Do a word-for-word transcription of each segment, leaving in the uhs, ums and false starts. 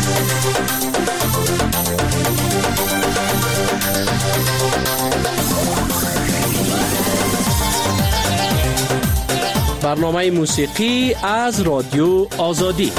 برنامه موسیقی از رادیو آزادی.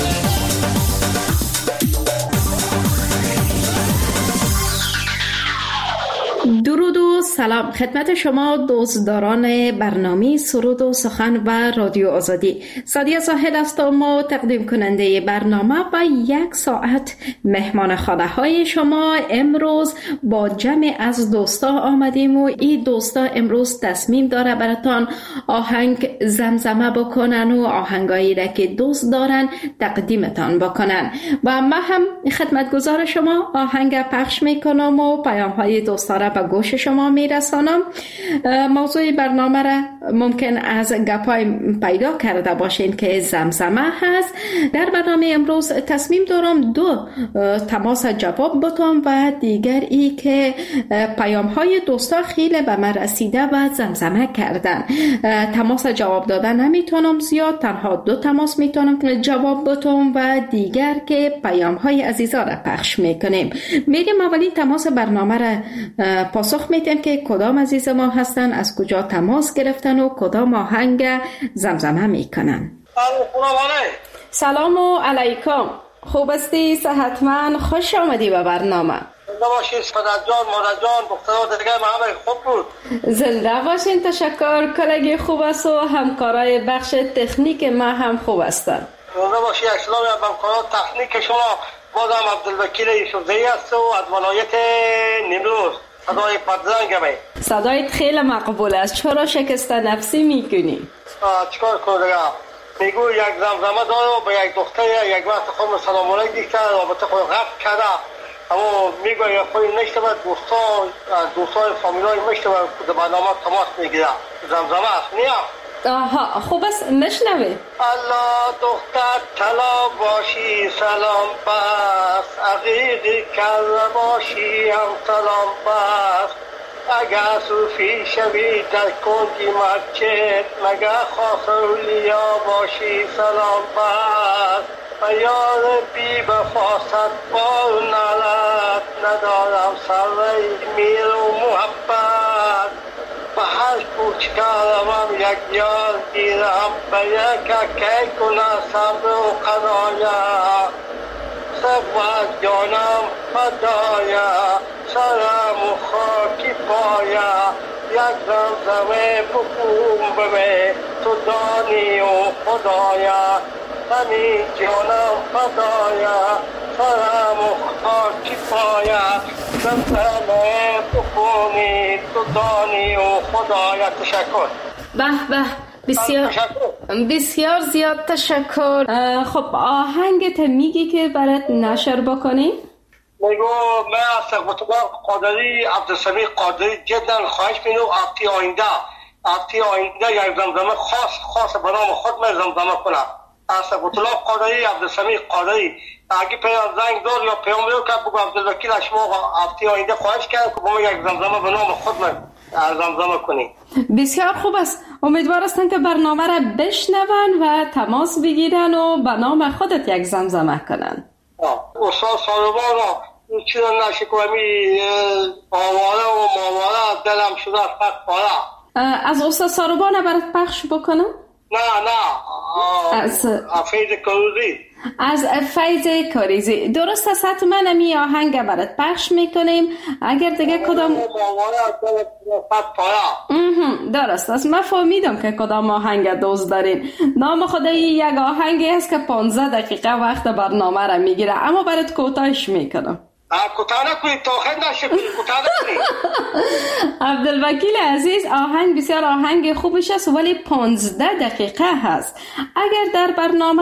درود و سلام خدمت شما دوستداران برنامه سرود و سخن و رادیو آزادی. سادیه ساحل هستم و تقدیم کننده برنامه و یک ساعت مهمان خانه های شما. امروز با جمع از دوستا آمدیم و این دوستا امروز تصمیم داره براتان آهنگ زمزمه بکنن و آهنگایی را که دوست دارن تقدیمتان بکنن و من هم خدمتگزار شما آهنگ پخش میکنم و پیام های دوستا را به گوش شما میرسانم. موضوع برنامه را ممکن از گپای پیدا کرده باشین که زمزمه هست. در برنامه امروز تصمیم دارم دو تماس جواب بدم و دیگر ای که پیام های دوستا خیلی به من رسیده و زمزمه کردن. تماس جواب دادن نمیتونم زیاد، تنها دو تماس میتونم جواب بدم و دیگر که پیام های عزیزا را پخش میکنیم. میریم اولین تماس برنامه را پاسخ میتیم که کدام عزیز ما هستن، از کجا تماس گرفتن و کدام آهنگ زمزمه میکنن. سلام علیکم، خوب استی؟ صحتمند؟ خوش آمدی به برنامه. زنده باشین صدت جان، مادر جان، دخترها دیگه محمد خوب بود. زنده باشین، تشکر. کلگی خوب است و همکارای بخش تکنیک ما هم خوب هستن. زنده باشی. اسلام و همکارای تکنیک شما بازم عبدالوکیل یوسفزئی است و از ولایت نیمروز. صدای پدرنگ می. صدایت خیلی مقبول است. چرا شکست نفسی میکنی؟ چیکار کنم دیگه؟ میگو یک زمزمه داره و به یک دختر یک وقت خود سلام علیک دیگه رابطه خود غفت کرده، اما میگو یک خود نشته باید دوستا دوستای فامیلای میشته باید به برنامه تماس میگیره. زمزمه است نیا؟ آها خوب است، نشنوی. الله دختر طلا باشی سلام بس، عقیقی کرده باشی هم سلام بس، اگر صوفی شوی در کنجی مسجد، مگر خاص اولیا باشی سلام بس، و یار بی بفاست بار نالت، ندارم سر میر و محبت، به هر کوچکارم یک یار گیرم، به یک که کنه صبر و قناعت، سبت جانم فدایا، سرم و خاکی پایا، یک زمزمه بکوم ببه تو دانی و خدایا، همین جانم فدایا، سرم و خاکی پایا، زمزمه بکومی تو دانی و خدایا. تشکر. به به، بسیار بسیار زیاد تشکر. خب آهنگت میگی که برات نشر بکنی؟ میگو من از سقوط قادری عبدالسمیع قادری جدا خواهش میکنم هفته آینده هفته آینده یک زمزمه خاص خاص به نام خود من زمزمه کنم. از سقوط قادری عبدالسمیع قادری اگه پیام زنگ دار یا پیام رو که بگو عبدالوکیل شما هفته آینده خواهش کردم که با من یک زمزمه به نام خود من زمزمه کنی. بسیار خوب است. امیدوار هستم که برنامه را بشنون و تماس بگیرن و به نام خودت یک زمزمه کنن. استاد سالوان را چیز نشه کنمی آواره و ماواره دلم شده فقط پاره. از استاد سالوان برات پخش بکنم؟ نه نه از فیض کاریزی. از فیض کاریزی درست است. حتما می آهنگ برات پخش میکنیم. اگر دیگه کدام درست است، من فهمیدم که کدام آهنگ دوست دارین. نام خدایی یک آهنگی است که پانزده دقیقه وقت برنامه را میگیره، اما برات کوتاهش میکنم. کوتاه نکنی تا خیلی نشه کنی کوتاه نکنی. عبدالوکیل عزیز، آهنگ بسیار آهنگ خوبش است ولی پانزده دقیقه هست. اگر در برنامه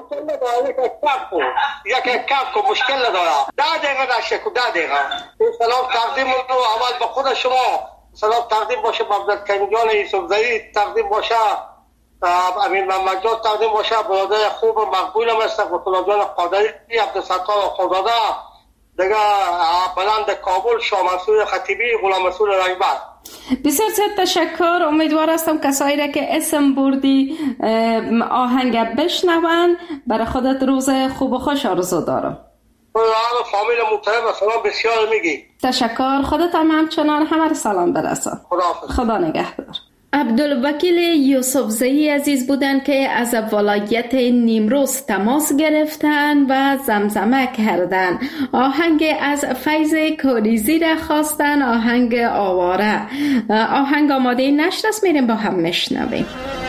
یک کف کو مشکل نداره، ده دقیقه نشه کو ده دقیقه. سلام تقدیم رو اول به خود شما، سلام تقدیم باشه به عبدالکریم جان یوسفزئی، تقدیم باشه امین محمد جان، تقدیم باشه برادر خوب و مقبولم است قطب جان قادری، عبدالستار خداده دیگه، بلند کابل، شاه منصور خطیبی، غلام رسول رهبر. بسیار زیاد تشکر. امیدوار هستم کسایی را که اسم بردی آهنگ بشنون. برای خودت روز خوب و خوش آرزو دارم. و فامیل محترم سلام بسیار میگی. تشکر. خودت هم همچنان همه را سلام برسان. خداحافظ. خدا نگهدار. عبدالوکیل یوسفزئی عزیز بودند که از ولایت نیمروز تماس گرفتند و زمزمه کردند. آهنگ از فیض کوریزی را خواستند، آهنگ آواره. آهنگ آماده نشر است، میریم با هم میشنویم.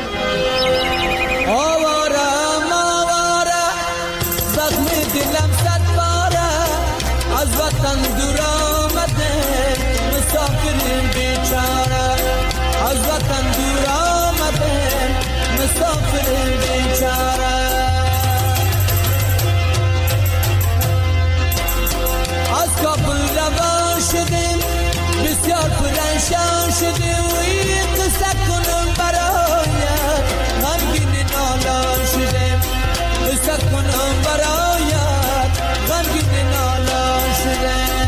آواره آواره زخم دلم صد باره، از وطن دور آمده مسافریم بیچاره، از وطن دور آمده مسافریم بیچاره. از کابل روان شدیم بسیار پرنشان شدیم و این قصه کنم برایت غمگین نالان شدیم، قصه کنم برایت غمگین نالان شدیم.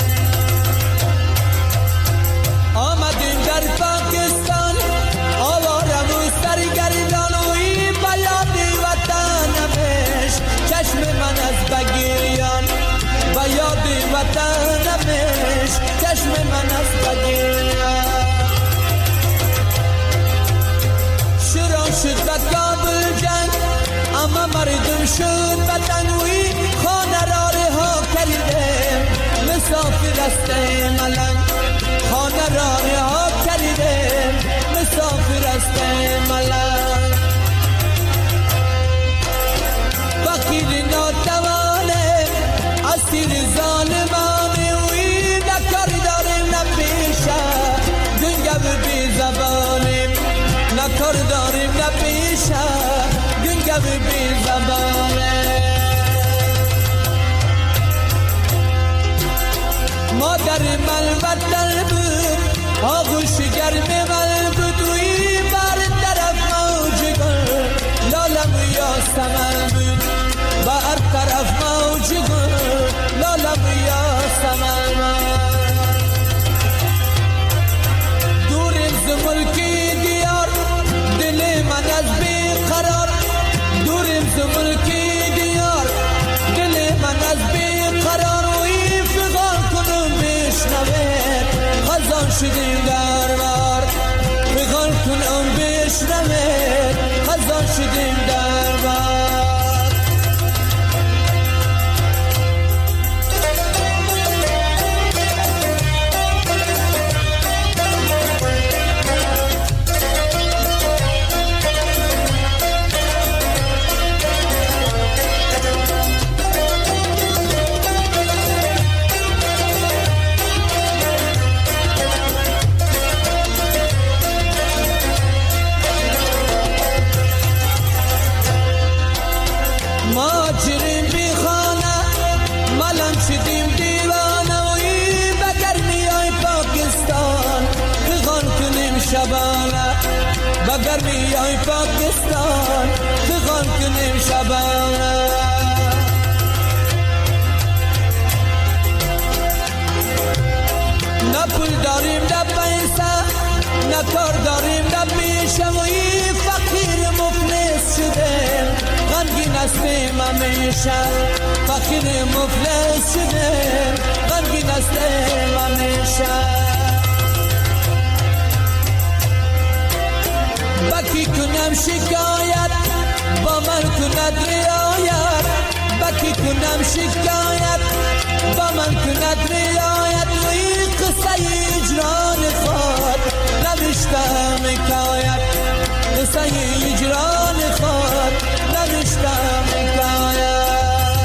آمدیم در پاکستان آوارم و سرگردان و این بیاد وطنمش چشم من از بگیریان، بیاد وطنمش چشم من از بگیریان. شروع شد به کابل جنگ اما مردم شد بدن و این خانه را رها کردیم مسافر است ملنگ، خانه را رها کردیم مسافر است ملنگ. فقیر ناتوانه اسیر ظالمانه و این نکاری داریم نپیشه گنگو بی زبانیم، نکار داریم نپیشه گنگو بی زبانه. مادر من وطن بود آغوش گرم من بود و این بر طرف موج گل لالم یا سمن بود، بر طرف موج گل لالم یا سمن. دوریم ز ملکی دیار دل من از بیقرار، دوریم ز ملکی دیار دل من از بیقرار و این فغان کنم بشنوه خزان شدیم دربار، فغان کنم بشنوه خزان شدیم دربار. ماجریم بی خانه ملم شدیم دیوانه و این بگرمی های پاکستان فغان کنیم شبانه، بگرمی های پاکستان فغان کنیم شبانه. نه پول داریم نه پیسه نه کار داریم نه پیشه و این فقیر مفلس شدیم غمگین هستیم همیشه، فقیر مفلس شدیم غمگین هستیم همیشه. بکی کنم شکایت با من کند رعایت، بکی کنم شکایت با من کند رعایت و این قصه اجران خود نوشتم حکایت، قصه اجران خود نوشتم حکایت.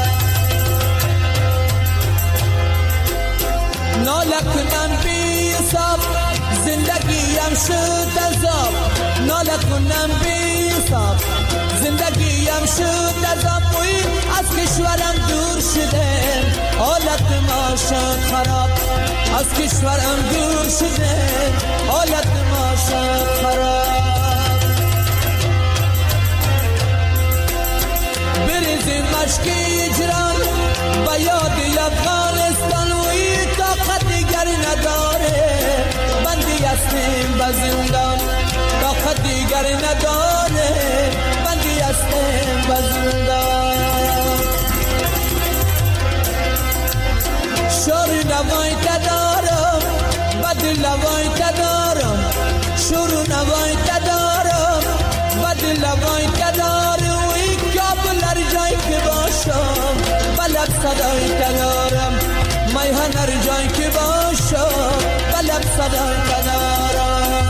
ناله کنم بی حساب زندگیم شد عذاب، ناله کنم بی حساب زندگیم شد عذاب و این از کشورم دور شدم حالت ما شد خراب، از کشورم دور شدم حالت ما شد خراب. بریزیم مشک اجران با یاد افغانستان و این طاقت دیگر نداره بندی هستیم به زندان، طاقت دیگر نداره بندی هستیم به زندان. لوای تدارم بد لوای تدارم شروع نوای تدارم بد لوای تدارم وی کابل هر جای که باشم بلد صدای تدارم میهن هر جای که باشم بلد صدای تدارم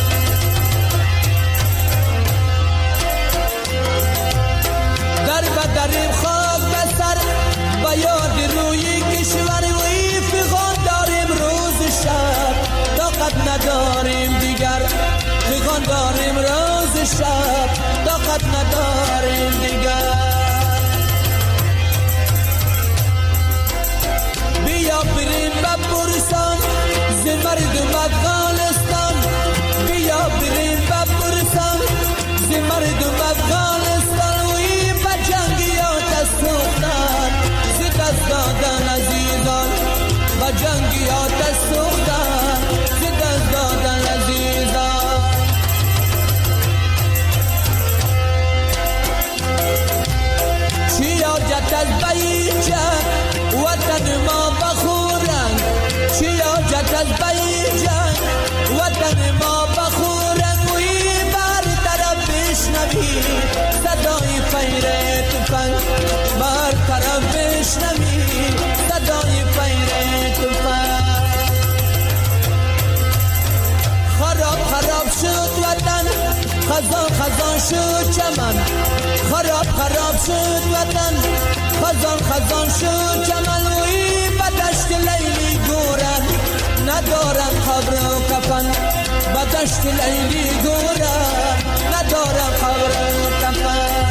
در بدریم خاک بسر با یاد روی کشور وی فغان داریم روز شب طاقت نداریم دیگر فغان داریم روز شب طاقت نداریم دیگر بیا بریم بپرسان ز مردم افغانستان بیا بریم بپرسان ز مردم افغانستان وی با جنگیات سوختن ز دست دادن عزیزان با جنگیات سوختن ز دست دادن عزیزان چیا جت از بیجه وطن ما بخورن چیا جت از بیجه وطن ما بخورن وی بر طرف بشنوی صدای فیر تفنگ بر طرف بشنوی صدای فیر تفنگ خراب خراب شد وطن خزان خزان شد چمن خراب خراب شد وطن خزان خزان شد چمن وی بدشت لیلی گورن ندارن قبر و کفن بدشت لیلی گورن ندارن قبر و کفن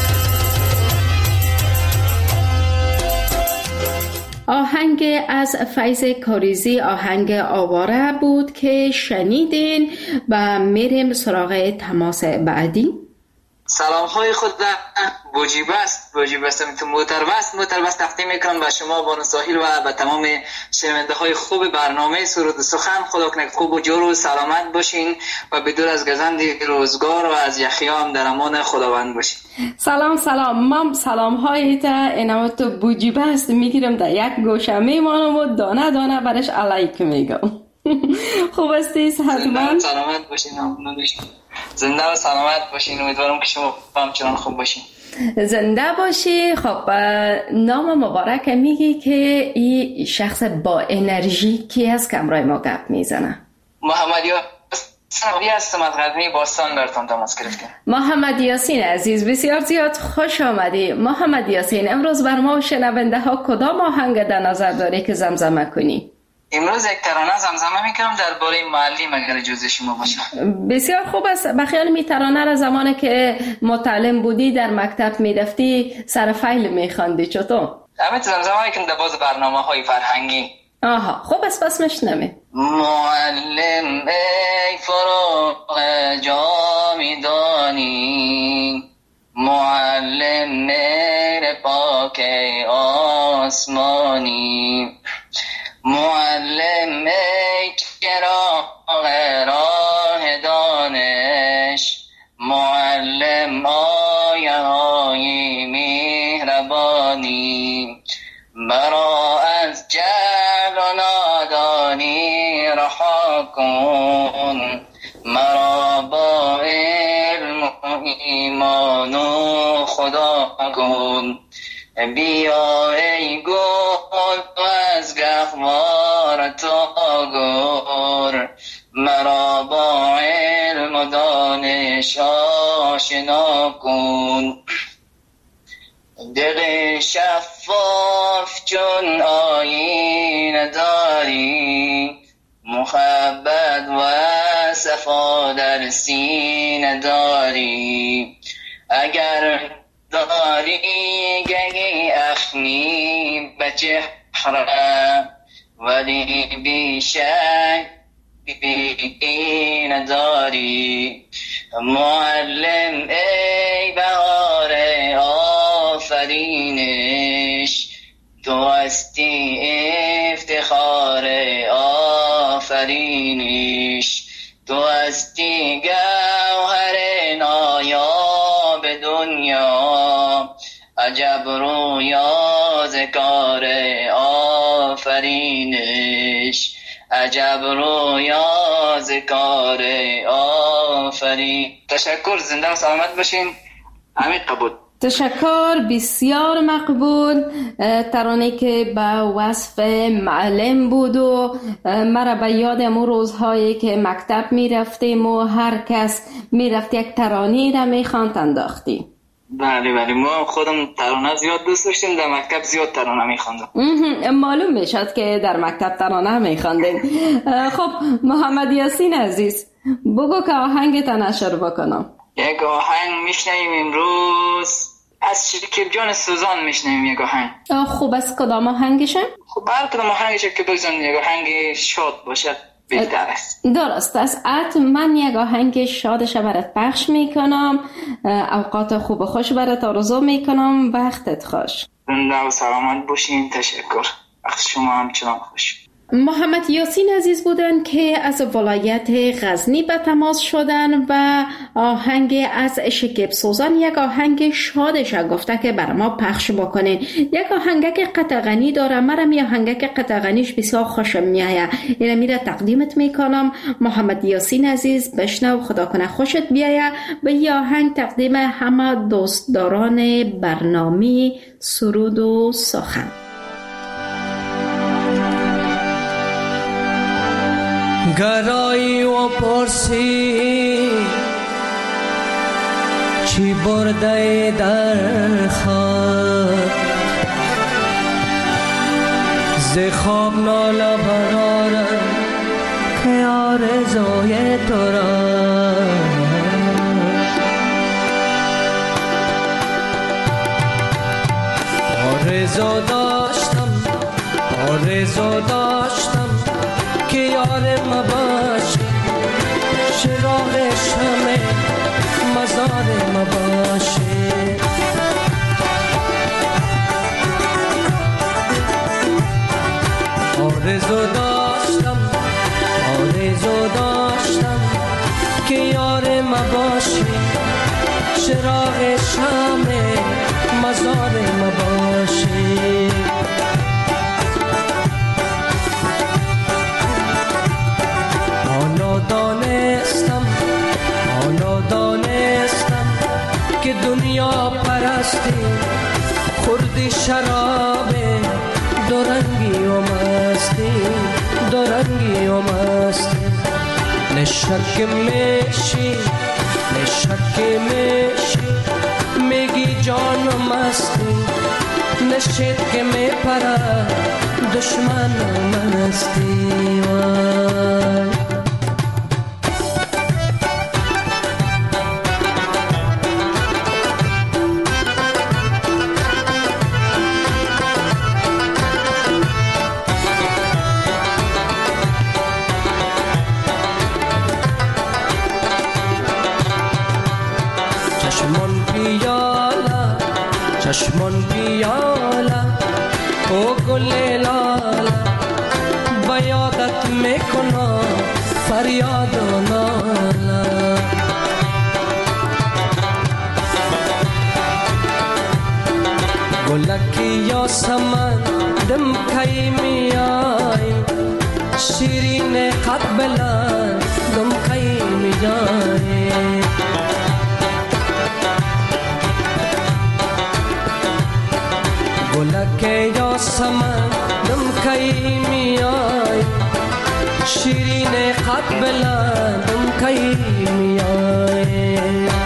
آهنگ از فیض کاریزی آهنگ آواره بود که شنیدین و میریم سراغ تماس بعدی. سلام های خود بوجیب است بوجیب است تو موتربست موتربست تقدیم میکنم به شما بانو ساحل و به تمام شنونده های خوب برنامه سرود سخن. خدا کنه خوب و جور و سلامت باشین و بدور از گزند روزگار و از یخیام در امان خداوند باشین. سلام سلام من سلام های تا اینم تو بوجیب است میگیرم در یک گوشه میمانم و دانه دانه برش علیک میگم. خوب استیز حتما سلامت باشین زنده و سلامت باشین. امیدوارم که شما همچنان خوب باشین. زنده باشی. خب نام مبارک میگی که این شخص با انرژی کی از کمرای ما گپ میزنه؟ محمد یاسین هستم از غزنی باستان براتون تماس گرفتم. محمد یاسین عزیز بسیار زیاد خوش آمدی. محمد یاسین امروز بر ما شنونده ها کدام آهنگ در نظر داری که زمزمه کنی؟ امروز یک ترانه زمزمه میکنم درباره معلم اگر اجازه شما باشه. بسیار خوب است. بخیال می ترانه را زمانی که متعلم بودی در مکتب میرفتی سر فیل میخواندی چطور؟ همه زمزمه میکنم در باز برنامه های فرهنگی. آها خوب است پس مشنویم. معلم ای فراغ جامی دانی معلم مهر پاک آسمانی معلم ای چراغ راه دانش معلم آیه های مهربانی مرا از جهل و نادانی رها کن مرا با علم و ایمان و خدا کن بیا ای گل از گهوار تاگر مرا با علم و دانش آشنا کن دل شفاف چون آیینه داری محبت و صفا در سینه داری اگر داری گهی اخمی به چهره ولی بیشک بی‌کینه داری معلم ای بهار آفرینش تو هستی افتخار آفرینش تو هستی گوهر نایاب دنیا عجب رویا ز کار آفرینش، عجب رویاز کار آفرین. تشکر، زنده و سلامت باشین. عمیق قبول. تشکر، بسیار مقبول. ترانه که با وصف معلم بود و مرا به یاد امو روزهایی که مکتب می رفتیم و هر کس می رفت یک ترانه را می خواند انداختی. بله بله، ما خودم ترانه زیاد دوست داشتیم، در مکتب زیاد ترانه می خواندم. معلوم می شد که در مکتب ترانه می خواندیم. خب محمد یاسین عزیز، بگو که آهنگت نشر بکنم. یک آهنگ میشنویم امروز از شکیب جان سوزان. میشنویم یک آهنگ. خوب است. کدام آهنگشه؟ خب هر کدام آهنگشه که بگذارم یک آهنگ شاد باشد بهتر است. درست است. من یک آهنگ شادش برات پخش میکنم. اوقات خوب و خوش برات آرزو میکنم. وقتت خوش. زنده و سلامت باشین. تشکر. وقت شما همچنان خوش. محمد یاسین عزیز بودن که از ولایت غزنی به تماس شدن و آهنگ از شکیب سوزان، یک آهنگ شادش گفته که بر ما پخش بکنین. یک آهنگک قطغنی داره. مرا می آهنگک قطغنیش بسیار خوشم میایه. اینه میره تقدیمت میکنم محمد یاسین عزیز. بشنو، خدا کنه خوشت بیایه. به این آهنگ تقدیم همه دوستداران برنامه سرود و سخن. گرایی و پرسی چی برده در خواب، ز خواب ناله برارم که آرزوی تو را. آرزو داشتم آرزو داشتم که یار ما باشی، چراغ شمع مزار ما باشی. آرزو داشتم آرزو داشتم که یار ما باشی، چراغ شمع مزار ما باشی. دانستم حالا دانستم که دنیا پرستی خوردی شراب دورنگی و مستی، دورنگی و مستی. نشک میشی نشک میشی میگی جان و مستی، نشید که میپره دشمن و مستی. وای چشمان پیالا او گل لالا، بیادت میکنم فریاد و نالا. گلکی یاسمن دم کی میای، شیرین قد بلند دم کی میای. گلک یاسمن دم کی میای، شیرین قد بلند دم کی میای.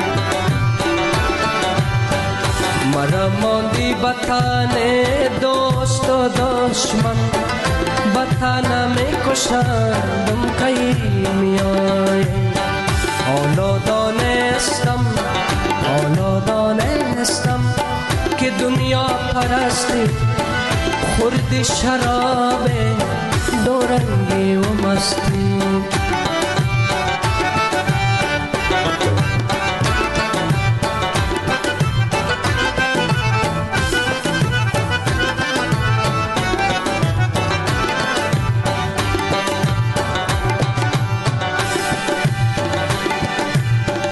مرا ماندی بطن دوست و دشمن، بطن میکشند دم کی میای. حالا دانستم حالا دانستم که دنیا پرستی خوردی شراب دورنگی و مستی.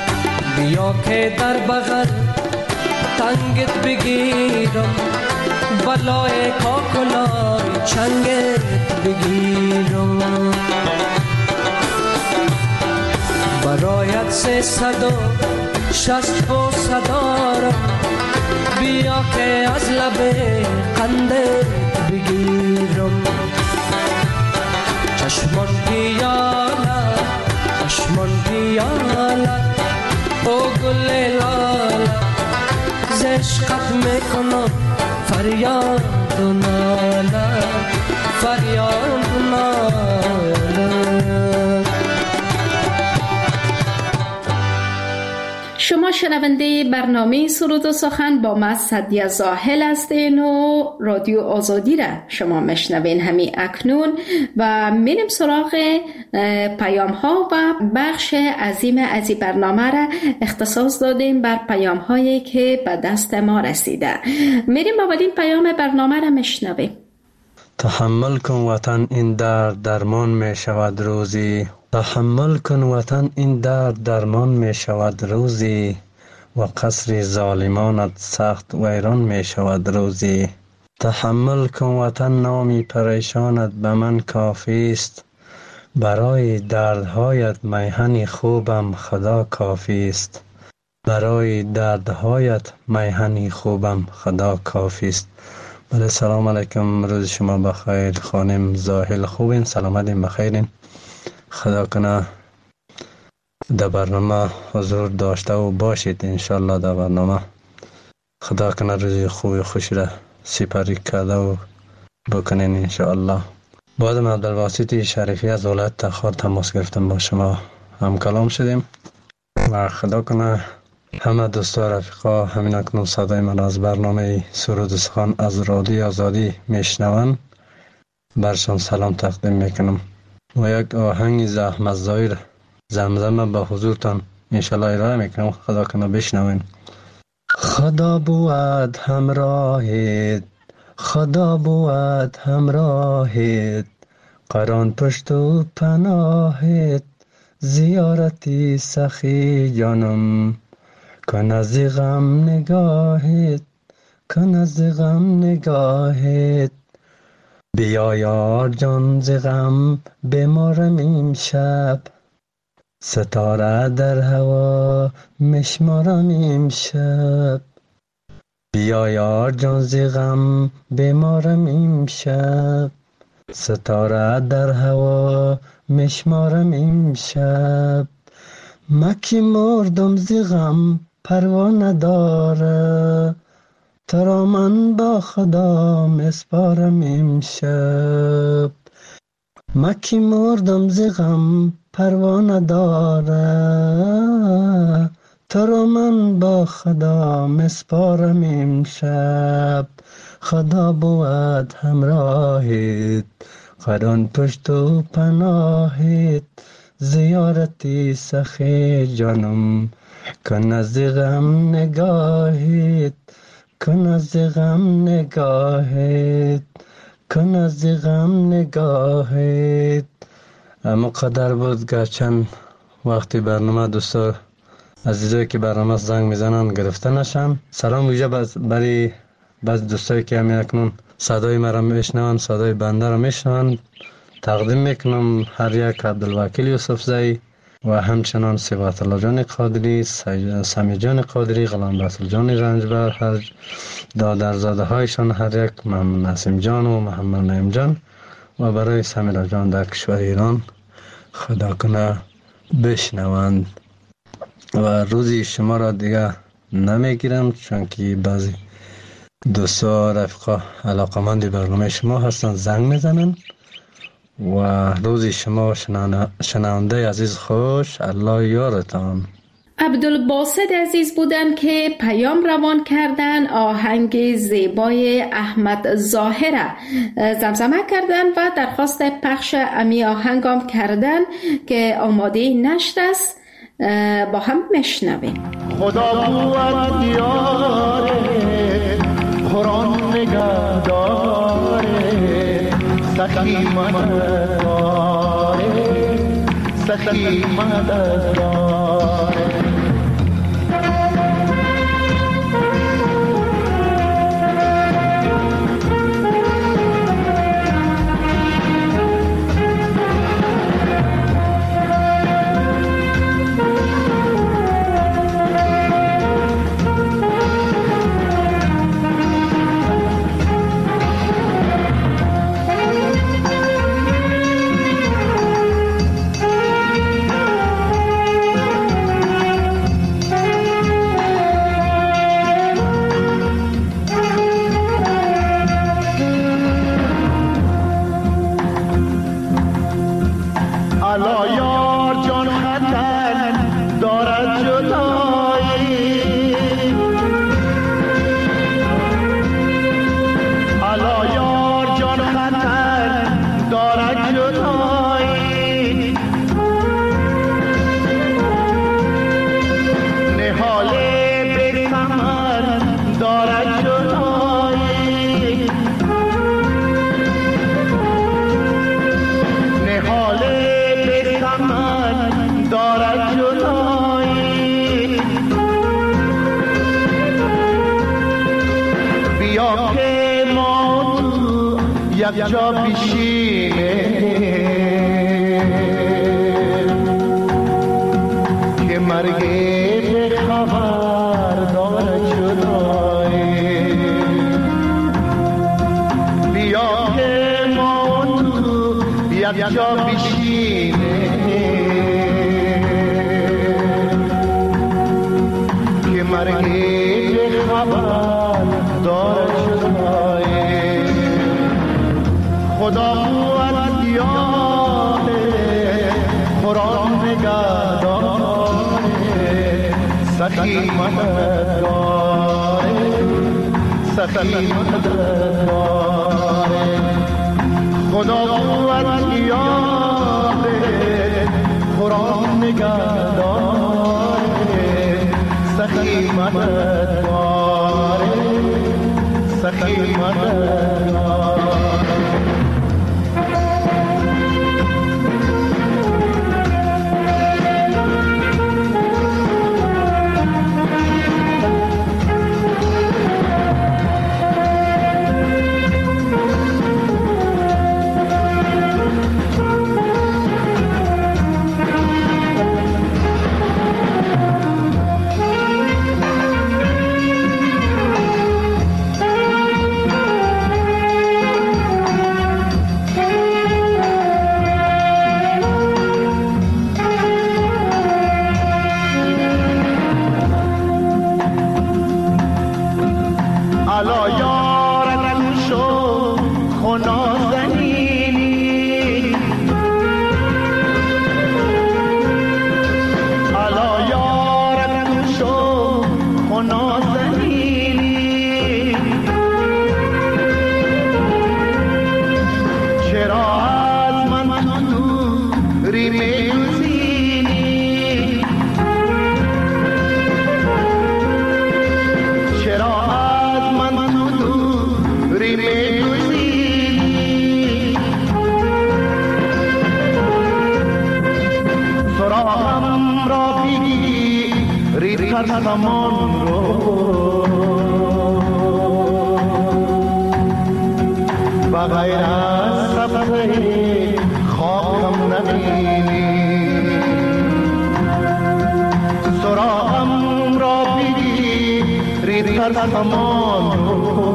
بیا که در بغل تنگت بگیرم، بالای کاکلای چنگت بگیرم، برایت سه صد و شست و صدارم، بیا که از لب قندت بگیرم. چشمان پیالت چشمان پیالت او گل لالت، ز عشقت میکنم فریاد و نالت، فریاد و نالت. شما شنونده برنامه سرود و سخن با من سعدیه زاهل هستین و رادیو آزادی را شما میشنوین همین اکنون و میریم سراغ پیام ها و بخش عظیم از این برنامه را اختصاص دادیم بر پیام هایی که به دست ما رسیده. میریم اولین پیام برنامه را میشنویم. تحمل کن وطن این درد درمان می شود روزی، تحمل کن وطن این درد درمان می شود روزی، و قصر ظالمانت سخت ویران می شود روزی. تحمل کن وطن نامی پریشانت به من کافی است، برای دردهایت میهن خوبم خدا کافی است، برای دردهایت میهن خوبم خدا کافی است. بله سلام علیکم، روز شما بخیر. خانم زاهل خوبین؟ سلامتین؟ بخیرین؟ خدا کنه در برنامه حضور داشته و باشید انشالله. در برنامه خدا کنه روز خوبی خوشی را سپری کرده و بکنین انشالله. بعد من عبدالباسط شریفی از ولایت تخار تماس گرفتم، با شما هم کلام شدیم و خدا کنه همه دوستا رفیقا همین اکنون صدای من از برنامه سرود و سخن از رادیو آزادی میشنون، برشان سلام تقدیم میکنم و یک آهنگ زحمت زایر زمزمه به حضورتان انشالله ارائه میکنم. خدا کنه بشنوین. خدا بود همراهت، خدا بود همراهت، قران پشت و پناهت، زیارتی سخی جانم، کن از غم نگاهت، کن از غم نگاهت. بیا یار جان ز غم بمارم امشب، ستاره در هوا مشمارم امشب. بیا یار جان ز غم بمارم امشب، ستاره در هوا مشمارم امشب. مکی مردم ز غم پروا نداره، ترا من با خدا مسپارم امشب. مکی مردم ز غم پروا نداره، ترا من با خدا مسپارم امشب. خدا بود همراهت، قران پشت و پناهت، زیارتی سخی جانم، کن از غم نگاهت، کن از غم نگاهت، کن از غم نگاهت. اما قدر بود گرچند وقتی برنامه دوستا عزیزایی که برنامه زنگ میزنن گرفته نشن. سلام ویژه برای بعض دوستایی که همین اکنون صدای مرا میشنون، صدای بنده را میشنون، تقدیم میکنم هر یک عبدالوکیل یوسف زئی و همچنان صفات الله جان قادری، سمی جان قادری، غلام رسول جان رنجبر، هر دادرزاده هایشان هر یک، محمد نسیم جان و محمد نعیم جان و برای سمیرا جان در کشور ایران خدا کنه بشنوند. و روزی شما را دیگه نمیگیرم چون که بعضی دوستا رفقا علاقمند برنامه شما هستن زنگ میزنن و روزی شما شنونده عزیز خوش، الله یارتان. عبدالباسط عزیز بودن که پیام روان کردن، آهنگ زیبای احمد ظاهر زمزمه کردن و درخواست پخش امی آهنگام کردن که آماده نشت است. با هم میشنویم. خدا بود یاره، قرآن نگه داره، سخی مدد داره، سخی مدد داره. یک جا بشینه که مرگی به خبر داره جدایی. بیا که ما تو یک جا بشینه که مرگی به خبر داره جدایی. خدا قوت یاره قرآن نگه داره سخی مددگاره سخی مددگاره. خدا قوت یاره قرآن نگه داره سخی مددگاره سخی مددگاره. زمان رو بغیر از صفحه خاکم نبینی، سراغم را بگی ریختر زمان رو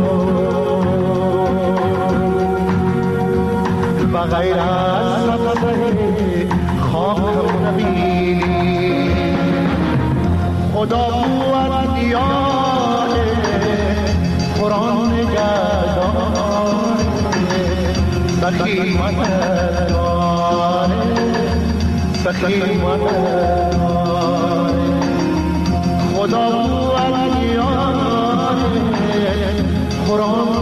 بغیر از صفحه خاکم نبینی. خدا قوت دیاره قرآن نگهداره، سخی مددگاره سخی مددگاره. خدا قوت دیاره قرآن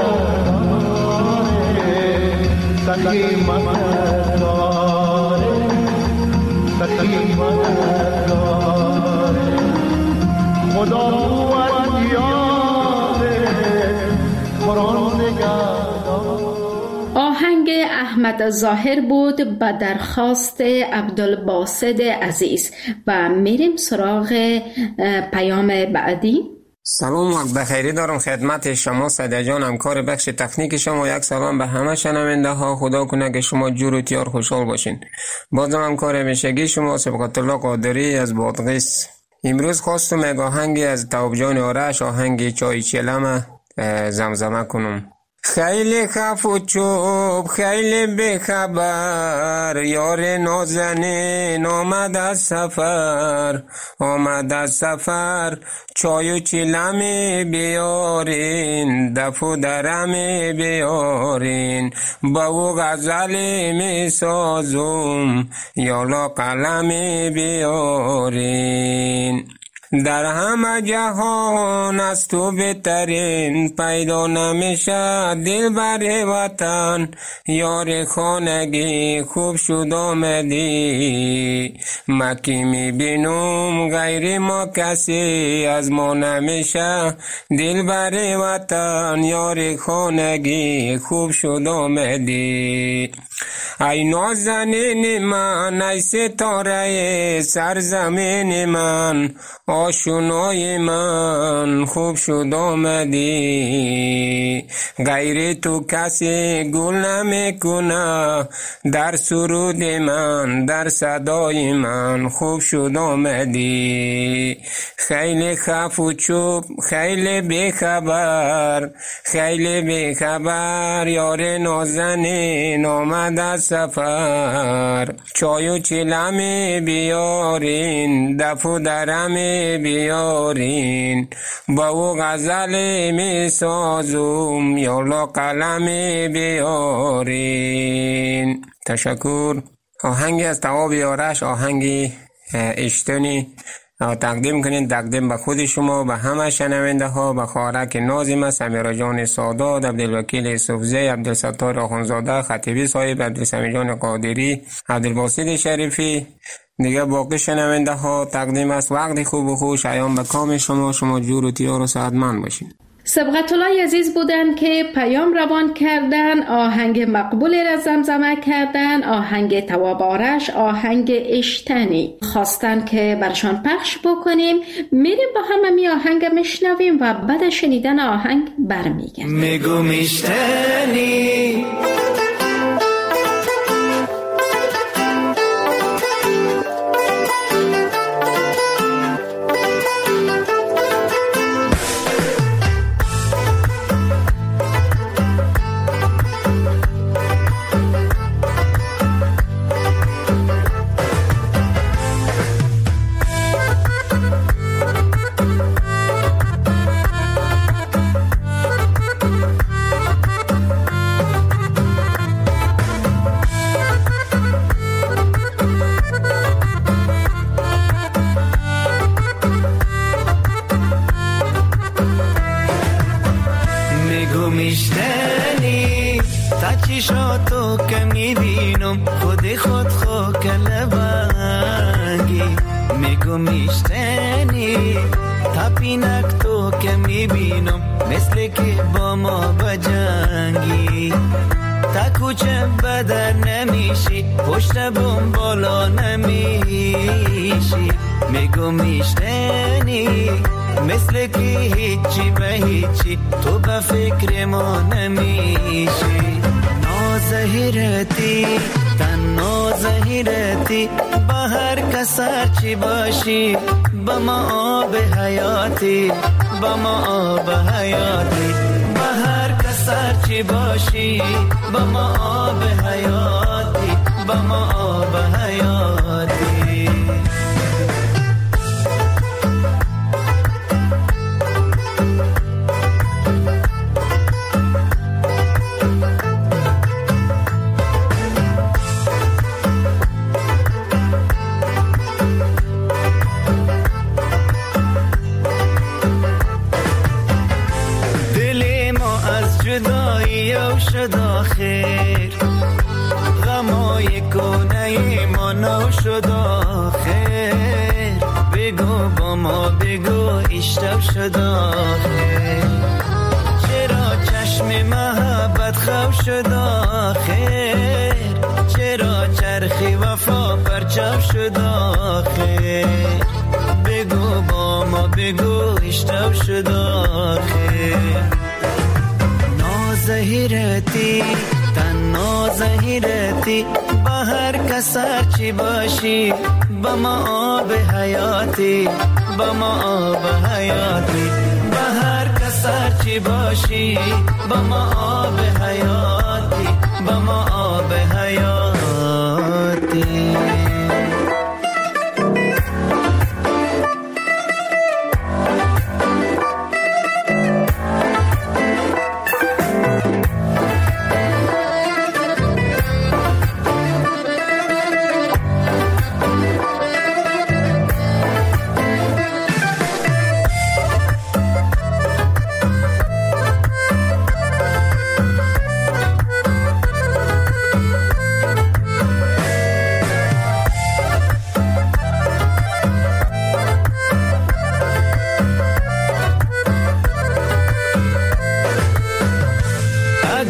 نگهداره، سخی مددگاره سخی مددگاره. خدا قوت یاره قرآن نگهداره. آهنگ احمد ظاهر بود به درخواست عبدالباسط عزیز و میریم سراغ پیام بعدی. سلام و بخیری دارم خدمت شما سعید جان، همکار بخش تکنیک شما. یک سلام به همه شنونده ها، خدا کنه که شما جور و تیار خوشحال باشین. بازم همکار همیشگی شما سبقت الله قادری از بادغیس. امروز خواستم یک آهنگی از تواب جان آرش، آهنگ چای چلم زمزمه کنم. خیلی خف و چوب خیلی بخبر، یار نازنین آمد از سفر، آمد از سفر چای و چلمی بیارین، دف و درمی بیارین، با او غزلی می سازم یالا قلمی بیارین. در همه جهان از تو بهترین پیدا نمیشه دلبر وطن، یار خانگی خوب شد آمدی، ما کی میبینم غیر ما کسی از ما نمیشه دلبر وطن، یار خانگی خوب شد آمدی. ای نازنین من ای ستاره سرزمین من، آشنای من خوب شد آمدی، غیر تو کسی گل نمیکنه، در سرود من در صدای من خوب شد آمدی. خیلی خف و چوب خیلی بیخبر، خیلی بیخبر یار نازنین آمد از سفر. چای و چیلمی بیارین، دف و درمی بیارین، با او غزل می سازم یالا قلمی بیارین. تشکر. آهنگی از تواب یارش، آهنگی اشتونی تقدیم کنین، تقدیم به خود شما، به همه شنونده ها، به خارک نازم، سمیرا جان سادات، عبدالوکیل صوفزی، عبدالستار آخونزاده، خطیبی صاحب، عبدالسمی جان قادری، عبدالباسط شریفی، دیگه باقی شنونده ها تقدیم است. وقتی خوب و خوش ایام به کام شما، شما جور و تیار و سعادتمند باشین. سبقت الله عزیز بودن که پیام روان کردن، آهنگ مقبول را زمزمه کردن، آهنگ تواب آرش، آهنگ اشتنی خواستن که برشان پخش بکنیم. میریم با همه می آهنگ میشنویم و بعد شنیدن آهنگ برمیگردیم. میگو میشتنی میشتنی تا چشاتو که میبینم خود خود خو کلبنگی. میگو میشتنی تا پینک تو که میبینم مثل که با ما بجنگی. تا کوچه بدر نمیشی پشت بوم بالا نمیشی. میگو میشتنی مثل که هیچی به هیچی تو به فکر ما نمیشی. نازهیرتی تن نازهیرتی با هر کسر چی باشی، با ما آب حیاتی، با ما آب حیاتی. با هر کسر چی باشی، با ما آب حیاتی، با ما آب حیاتی. شد آخر غمای کنه ما نو شد آخر. بگو با ما بگو اشتب شد آخر. چرا چشم محبت خو شد آخر. چرا چرخی وفا پرچم شد آخر. بگو با ما بگو اشتب شد آخر. نازهیرتی تن نازهیرتی با هر کسر چی باشی، با ما آب حیاتی، با ما آب حیاتی. با هر کسر چی باشی، با ما آب حیاتی، با ما آب حیاتی.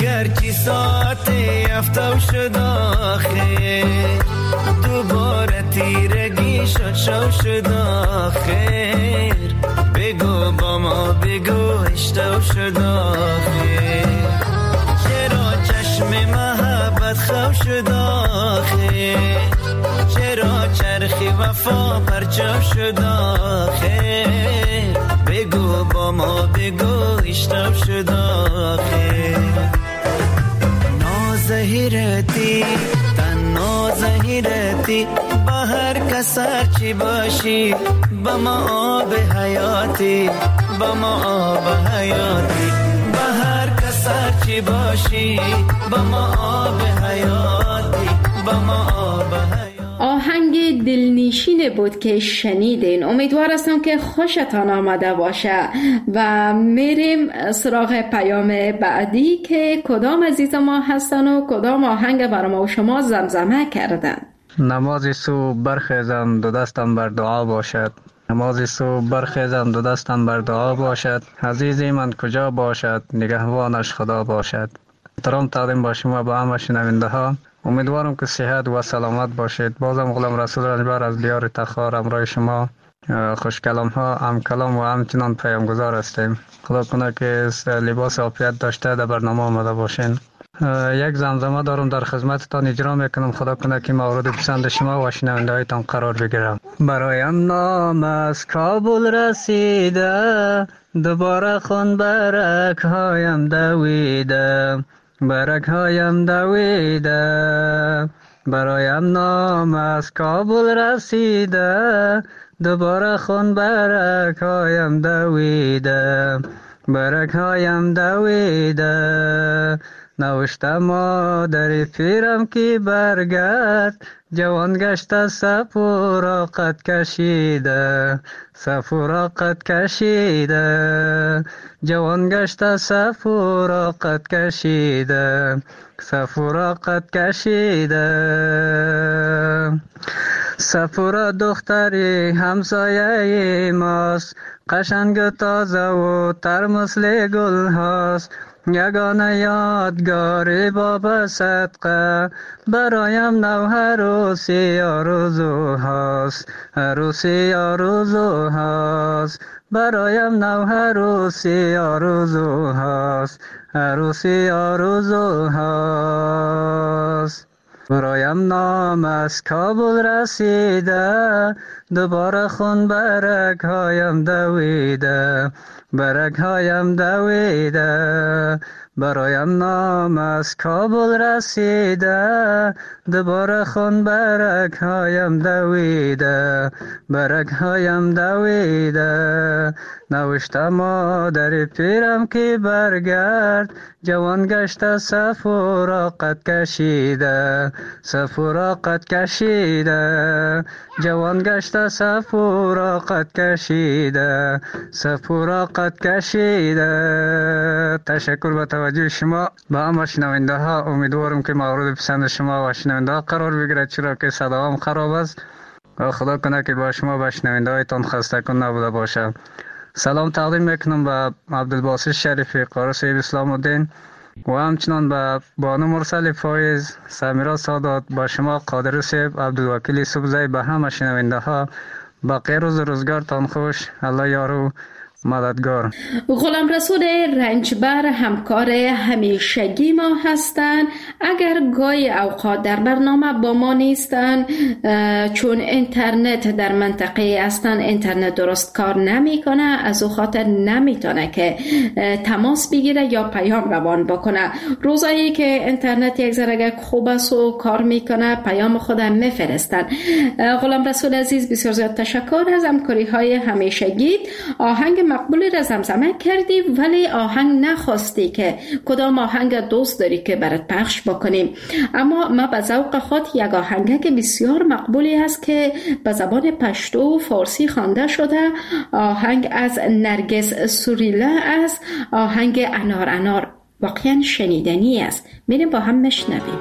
گرچی ساعت افتو شد آخه دوباره تیرگی شد شو شد آخه بگو با ما بگو اشتو شد آخه چرا چشم محبت خو شد آخه چرا چرخی وفا پرچو شد آخه بگو با ما بگو اشتو شد آخه نازهیرتی تنها زهیرتی با هر کس چی باشی با ما آب حیاتی با ما آب حیاتی با هر کس چی باشی با ما آب حیاتی با ما آب حیاتی. آهنگ دلنشین بود که شنیدین. امیدوار هستم که خوشتان آمده باشه و میریم سراغ پیام بعدی که کدام عزیز ما هستن و کدام آهنگ برای ما و شما زمزمه کردن. نماز صبح برخیزم دو دستم بر دعا باشد، نماز صبح برخیزم دو دستم بر دعا باشد، عزیزی من کجا باشد نگهبانش خدا باشد. احترام تقدیم با شما با همه شنونده ها. امیدوارم که صحت و سلامت باشید. بازم غلام رسول رنجبر از دیار تخار امرای شما خوش کلام ها هم کلام و همچنان پیامگذار هستیم. خدا کنه که لباس عافیت داشته در برنامه آمده باشین. یک زمزمه دارم در خدمتتان اجرا میکنم. خدا کنه که مورد پسند شما و شنونده هایتان قرار بگیرم. برایم نام از کابل رسیده، دوباره خون برک هایم دویده، برک هایم دویده. برایم نام از کابل رسیده، دوباره خون برک هایم دویده، برک هایم دویده. نوشته مادر پیرم که برگرد، جوان گشته سفورا قد کشیده، سفورا قد کشیده. جوان گشته سفورا قد کشیده، سفورا قد کشیده. سفورا دختری همسایه ماست، قشنگ تازه و تر مثل گل هاست. یگانه یادگاری باب صدقه برایم نو عروسی آرزو هاست، عروسی آرزو هاست. برایم نو عروسی آرزو هاست، عروسی آرزو هاست. برایم نام از کابل رسیده، دوباره خون برک هایم دویده، برک هایم دویده. برایم نام از کابل رسیده، دوباره خون برک هایم دویده، برک هایم دویده. نوشته مادر پیرم که برگرد، جوان گشته سفورا قد کشیده، سفورا قد کشیده. جوان گشته سفورا قد کشیده، سفورا قد کشیده. تشکر به توجه شما. با همه شنونده ها امیدوارم که مورد پسند شما و شنونده ها قرار بگیرد، چرا که صداام خراب است. خدا کنه که با شما و شنونده هایتان خسته کن نبوده باشه. سلام تقدیم میکنم به عبدالباسط شریفی قاری صاحب اسلام الدین و همچنان به بانو مرسل فایز، سمیرا سادات، با شما قادری صاحب، عبدالوکیل صبحزی، به همه شنونده ها باقی روز روزگارتان خوش. الله یارو مددگار. غلام رسول رنجبر همکار همیشگی ما هستند. اگر گاهی اوقات در برنامه با ما نیستن چون اینترنت در منطقه هستن، اینترنت درست کار نمیکنه، از او خاطر نمیتونه که تماس بگیره یا پیام روان بکنه. روزایی که اینترنت یک ذره خوب است و کار میکنه پیام خودم میفرستن. غلام رسول عزیز بسیار زیاد تشکر از همکاری های همیشگی. آهنگ مقبولی را زمزمه کردی ولی آهنگ نخواستی که کدام آهنگ دوست داری که برات پخش بکنیم، اما ما به ذوق خود یک آهنگ که بسیار مقبولی است که به زبان پشتو و فارسی خوانده شده، آهنگ از نرگس سوریلا است، آهنگ انار انار. واقعا شنیدنی است. میریم با هم مشنویم.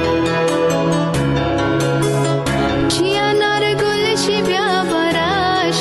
چی انار گلشی بیا برای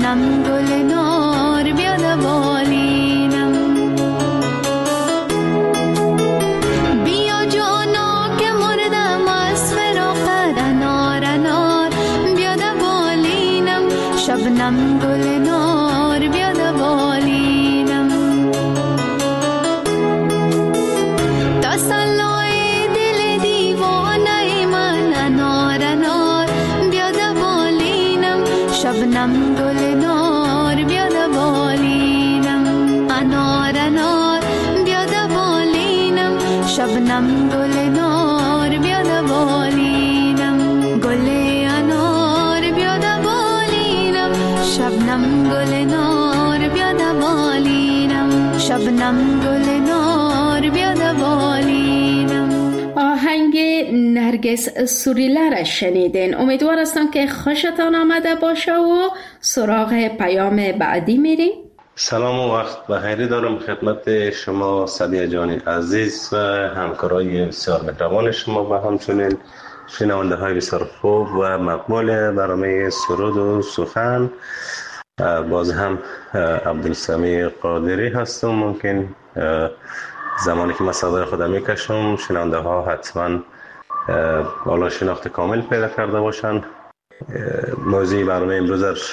شبنم گل نار بیاد بالینم. بیا جانا که مردم از فراقت، انار انار بیاد بالینم. شبنم گل نار بیاد بالینم. تسلای دل دیوانه من، انار انار بیاد بالینم. شبنم گل نار بیاد بالینم. انار انار بیاد بالینم. شبنم گل نار بیاد بالینم. گل انار بیاد بالینم. شبنم گل نار بیاد بالینم. شبنم گل نار بیاد بالینم. آهنگ نرگس سوریله را شنیدین. امیدوار هستم که خوشتان آمده باشه و سراغ پیام بعدی میریم. سلام و وقت بخیری دارم خدمت شما سعدیه جان عزیز و همکارای بسیار مهربان شما و همچنین شنونده های بسیار خوب و مقبول برنامه سرود و سخن. باز هم عبدالسمیع قادری هستم. ممکن زمانی که من صدای خودم میکشم شنونده ها حتما بالا شناخت کامل پیدا کرده باشن. موضوع برنامه امروز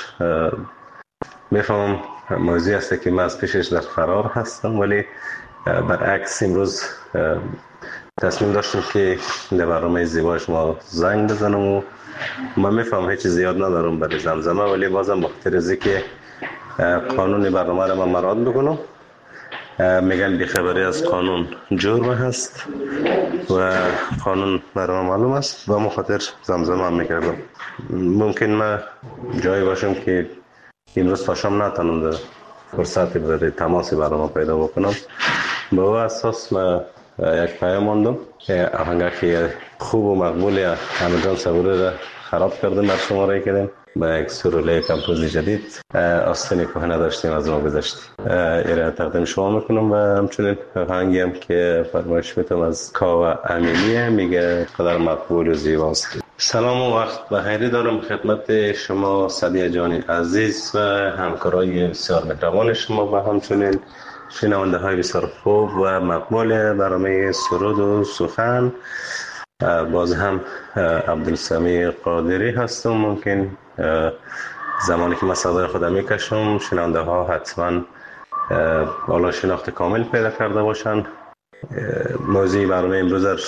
میفهمم موضوعی است که من از پیشش در فرار هستم، ولی برعکس امروز تصمیم داشتم که در برنامه زیبای شما زنگ بزنم و من میفهمم هیچ زیاد ندارم برای زمزمه، ولی بازم بخاطر از اینکه قانون برنامه را من مراعات بکنم. میگن بیخبری از قانون جرم هست و قانون برای معلوم است و مخاطر زمزمه هم میکردم. ممکن من جایی باشم که امروز تا شام نتونم در فرصت برای تماس برنامه پیدا بکنم. به او اساس من یک پیام ماندم که آهنگه که خوب و مقبولی همه جان صبوری را خراب کردیم بر شما رای کردیم با یک سروله کمپوزی جدید. آستینی که نداشتیم از ما گذشت ایره تقدیم شما میکنم و همچنین آهنگی هم که فرمایش میتونم از کاوه امینیه، میگه قدر مقبول و زیباست. سلام و وقت بخیری دارم خدمت شما سعدیه جان عزیز و همکارای بسیار مهربان شما و همچنین شنونده های بسیار خوب و مقبول برنامه سرود و سخن. باز هم عبدالسمیع قادری هستم. ممکن زمانی که من صدای خودم میکشم شنونده ها حتما بالا شناخت کامل پیدا کرده باشن. موضوع برنامه امروز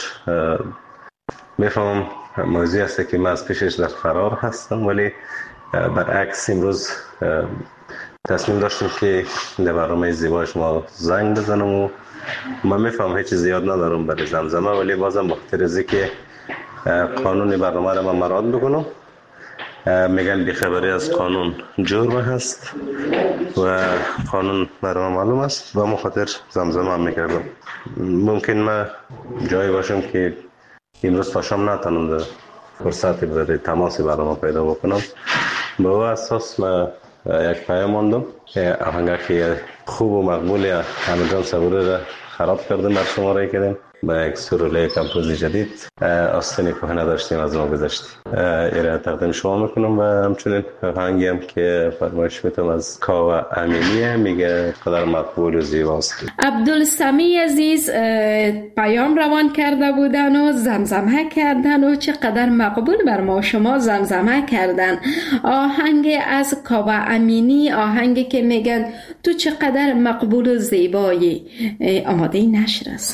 میفهمم موضوعی است که من از پیشش در فرار هستم، ولی برعکس امروز تصمیم داشتم که در برنامه زیبای شما زنگ بزنم و من میفهمم هیچ زیاد ندارم برای زمزمه، ولی بازم بخاطر از اینکه قانون برنامه را من مراعات بکنم. میگن بیخبری از قانون جرم هست و قانون برای معلوم است و مخاطر زمزمه هم میکردم. ممکن من جایی باشم که امروز تا شام نتونم در فرصت برای تماس برنامه پیدا بکنم. به او اساس من یک پیام ماندم که آهنگه که خوب و مقبولی همه جان صبوری را خراب کردیم بر شما رای کردیم با یک سروله کمپوزی جدید. آستینی که نداشتیم از ما گذشت ایره تقدیم شما میکنم و همچنین آهنگی هم که فرمایش میتونم از کاوه امینیه، میگه قدر مقبول و زیباست. عبدالسمیع عزیز پیام روان کرده بودن و زمزمه کردن و چقدر مقبول بر ما شما زمزمه کردن. آهنگ از کاوه امینی، آهنگی که میگن تو چقدر مقبول و زیبایی. آماده نشر است.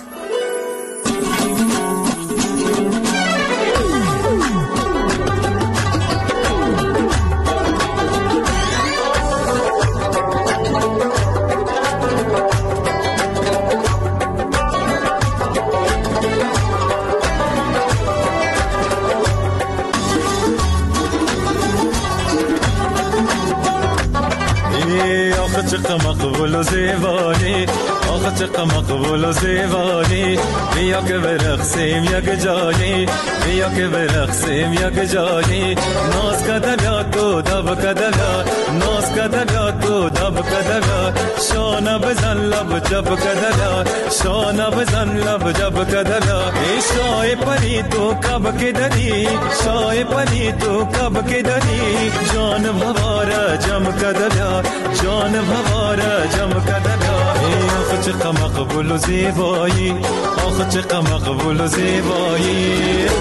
چقدر مقبول و زیبایی آخه چقدر مقبول و زیبایی بیا که برقصیم یک جایی بیا که برقصیم یک جایی ناز کده بیا تو دب کده بیا ناز کده بیا تو دب کده بیا شانه بزن لب جب کده بیا شانه بزن لب جب کده بیا ای شای پری تو کب که داری شای پری تو کب که داری جان بواره جم کده بیا جان بواره جم کده بیا ای آخه چقدر مقبول و زیبایی آخه چقدر مقبول و زیبایی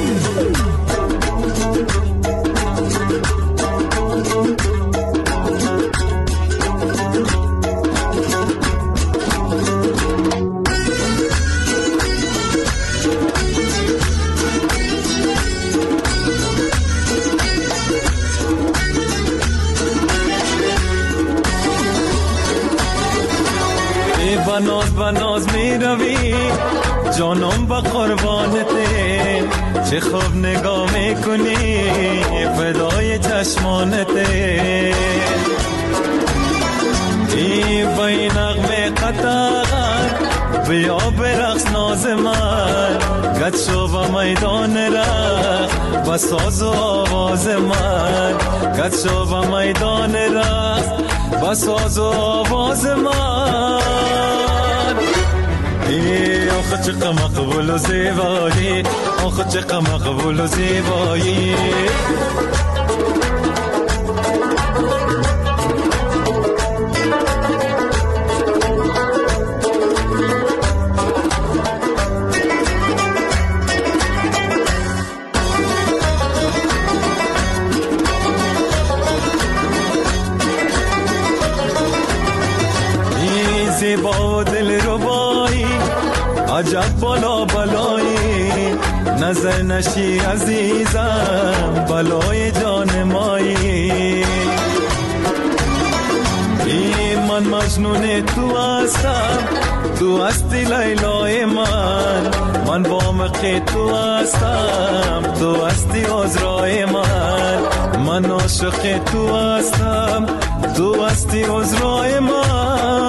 بناز بناز می روی جانم با قربانته چه خوب نگاه میکنی فدای چشمانته ای بای نغمه قطار بیا برقص ناز من گد شو با میدان رقص با ساز و آواز من گد شو با میدان رقص با ساز و آواز من ای آخه چقدر مقبول و زیبایی آخه چقدر مقبول و زیبایی ای زیبا و دل ربایی عجب بالا بلایی نظر نشی عزیزم بلای جان مایی ای من مجنون تو هستم تو هستی لیلای من من با مقی تو هستم تو هستی عذرای من من عاشق تو هستم تو هستی عذرای من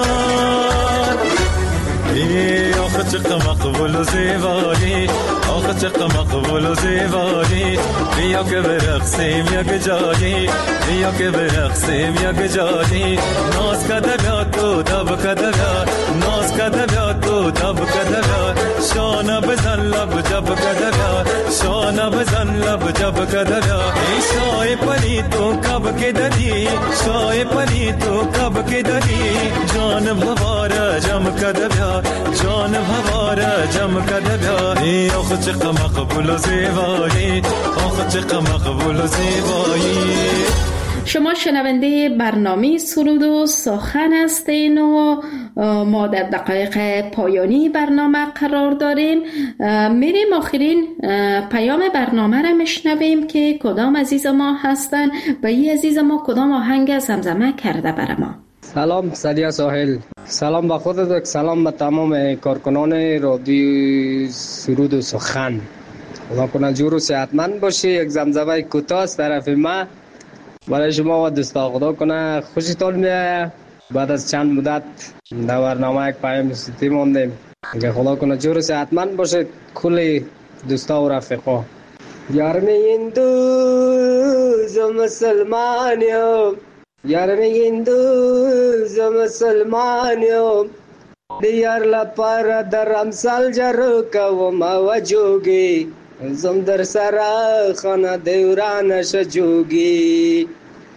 ای آخه چقدر مقبول و زیبایی آخه چقدر مقبول و زیبایی بیا که برقصیم یک جایی بیا که برقصیم یک جایی ناز کده بیا تو دب کده بیا ناز کده بیا تو دب کده بیا شانه بزن لب جب کده بیا شانه بزن لب جب کده بیا ای شای پری تو کب که داری شای پری تو کب که داری جان بواره جم کده بیا جان بواره جم کده بیا ای آخه چقدر مقبول و زیبایی آخه چقدر مقبول و زیبایی. شما شنونده برنامه سرود و سخن هستین و ما در دقایق پایانی برنامه قرار داریم. میریم آخرین پیام برنامه را میشنویم که کدام عزیز ما هستن و این عزیز ما کدام آهنگ زمزمه کرده بر ما. سلام سادیا ساحل، سلام با خودت، سلام به تمام کارکنان رادیو سرود و سخن. خدا کنه جور و صحتمند باشی. یک زمزمه کوتاه از طرف ما برای شما و دوستا. خدا کنه خوشتون میاد. بعد از چند مدت در برنامه یک پیام صوتی موندیم که خدا کنه جور و صحتمند باشید کل دوستا و رفیقا. یار میگین دوز مسلمانیم، یار میگین دوز مسلمانیم، دیار لپاره در امثال جرو کوم و جوگی، زم در سرا خانه دیورانش جوگی.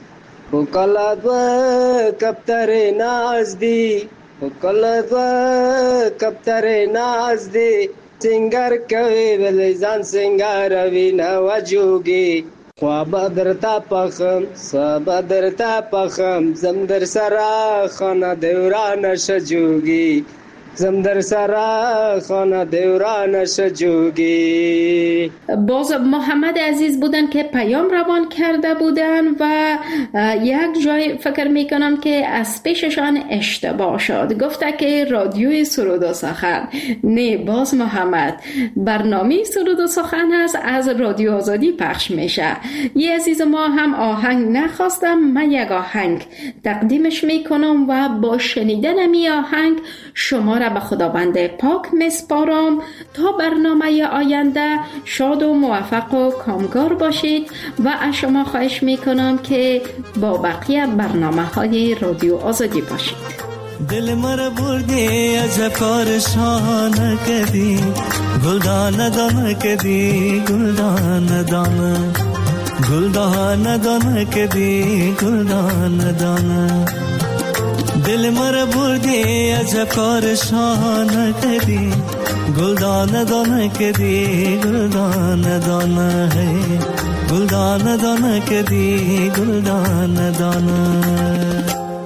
بکلد و کبتر ناز دی، بکلد و کبتر ناز دی، سنگر کوي بلیزان سنگر وینا و جوگی. خواب در تا پخم سبا در تا پخم، زم در سرا خانه دیورانش جوگی، زم در سرا خانه دیورانش جوگی. باز محمد عزیز بودن که پیام روان کرده بودن و یک جای فکر میکنم که از پیششان اشتباه شد. گفته که رادیوی سرود و سخن. نه، باز محمد، برنامه سرود و سخن هست، از رادیو آزادی پخش میشه. یه عزیز ما هم آهنگ نخواستم، من یک آهنگ تقدیمش میکنم و با شنیدن می آهنگ شما را به خداوند پاک میسپارم تا برنامه آینده شاد و موفق و کامگار باشید و از شما خواهش میکنم که با بقیه برنامه های رادیو آزادی باشید. دل مر بردی عجب کار شانه کدی گلدان دانه کدی گلدان دانه گلدان دانه کدی گلدان دانه دل مر بردی عجب کار شانه کدی گلدان دانه کدی گلدان دانه ہے گلدان دانه کدی گلدان دانه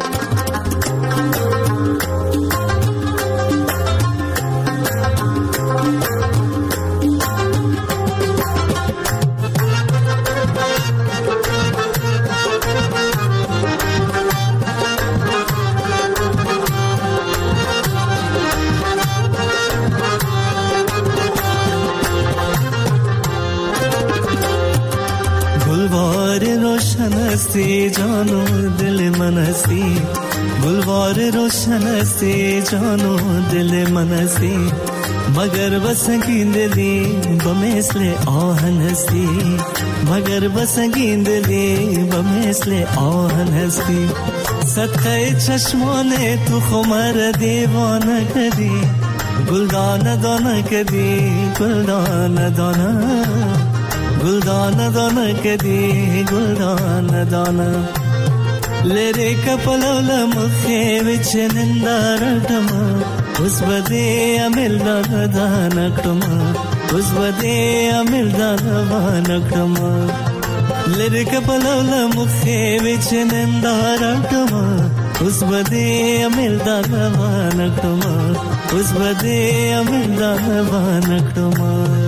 हस्ती जानो दिल मनसी गुलवार रोशन हस्ती जानो दिल मनसी मगर बस गिंदली बमेसले आहन हस्ती मगर बस गिंदली बमेसले आहन हस्ती सत्य चश्मोने तू खुमर दीवाना कदी गुलदान दाना कदी गुलदान दाना गुलदान दाना कदी गुलदान दाना लेरे कपलोल मुखे विच निंदारटमा उस बदे अमिल दानकटमा उस बदे अमिल दानकटमा लेरे कपलोल मुखे विच निंदारटमा उस बदे अमिल दानकटमा उस बदे अमिल दानकटमा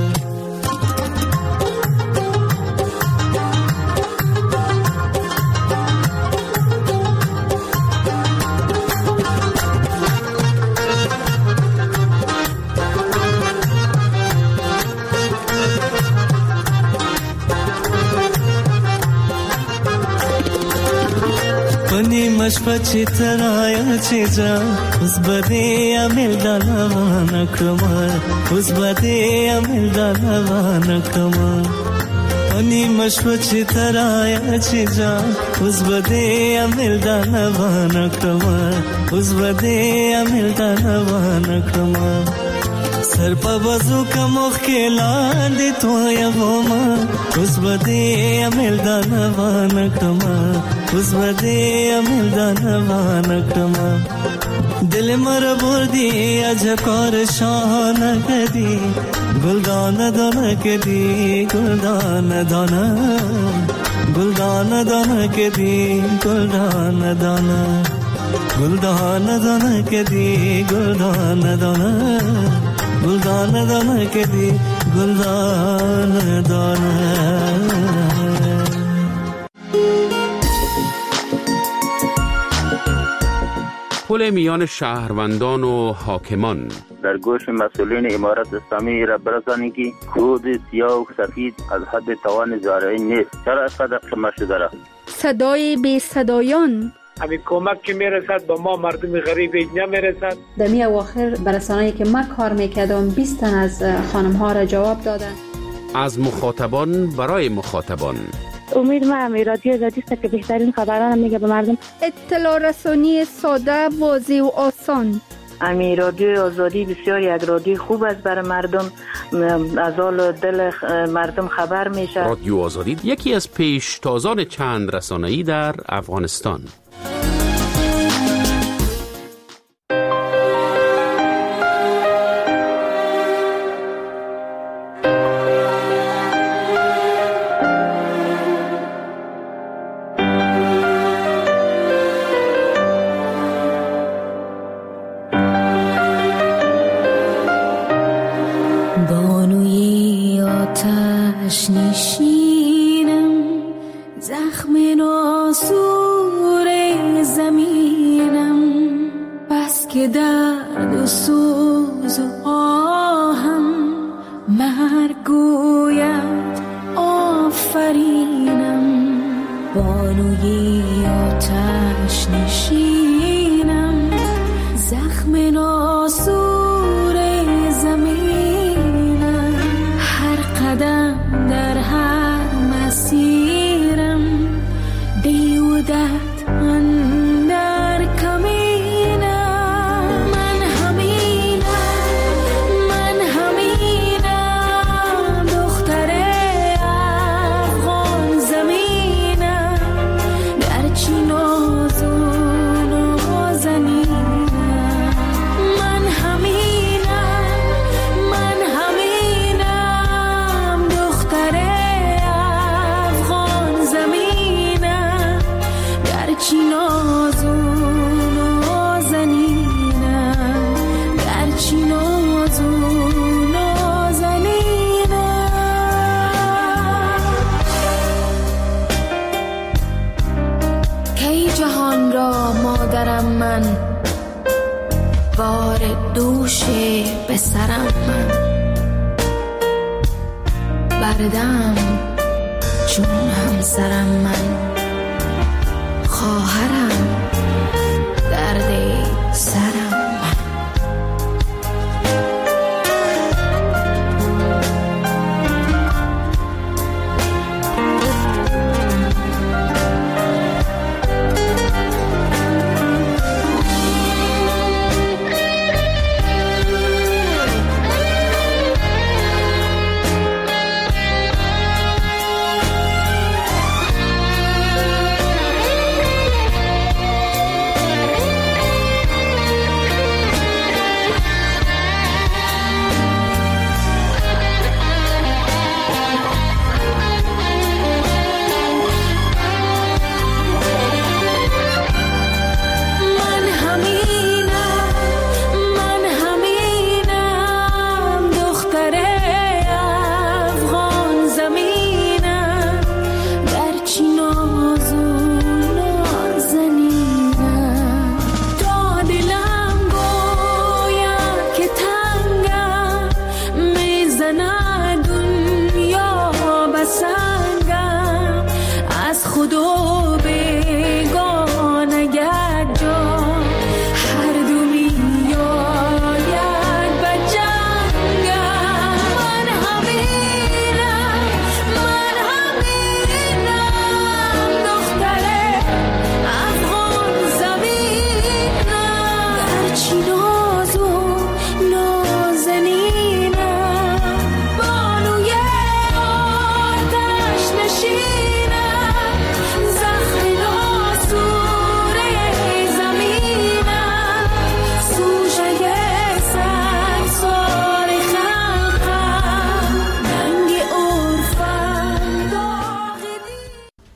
मशपची तराया चीजा उस बदे अमिल दानवान क्रमा उस बदे अमिल दानवान क्रमा अनि मशपची तराया चीजा उस बदे अमिल दानवान क्रमा उस बदे अमिल दानवान क्रमा सर पर वजू का मुख्किला दी तो या वोमा उस बदे अमिल दानवान क्रमा उस बदे अमिल दानवान क्रमा दिल मर बुर्दी अजकार शान कदी गुलदान दाना कदी गुलदान दाना गुलदान दाना कदी गुलदान दाना गुलदान दाना कदी गुलदान दाना गुलदान दाना कदी गुलदान दाना پل میان شهروندان و حاکمان در گوش مسئولین امارت اسلامی را برسانید که خود سیاه و سفید از حد توان زارعی نیست. چرا اینقدر خمه شده را؟ صدای بی صدایان همین کمک که میرسد با ما مردم غریب نمیرسد. در می اواخر برسانه‌ای که من کار میکردم بیست تن از خانم ها را جواب دادن. از مخاطبان برای مخاطبان امید ما رادیو آزادی است که بهترین خبران میگه به مردم. اطلاع رسانی ساده، واضح و آسان. امی رادیو آزادی بسیار یک رادیو خوب است برای مردم، از حال دل مردم خبر میشه. رادیو آزادی یکی از پیشتازان چند رسانه‌ای در افغانستان. نشینم زخم ناسور زمینم، بس که درد و سوز و آهم مرگ گوید آفرینم. بانوی آتش نشینم زخم ناسور خواهرم من، بار دوش به سرم من، بردم چون همسرم من، خواهرم درد سرم من. خدا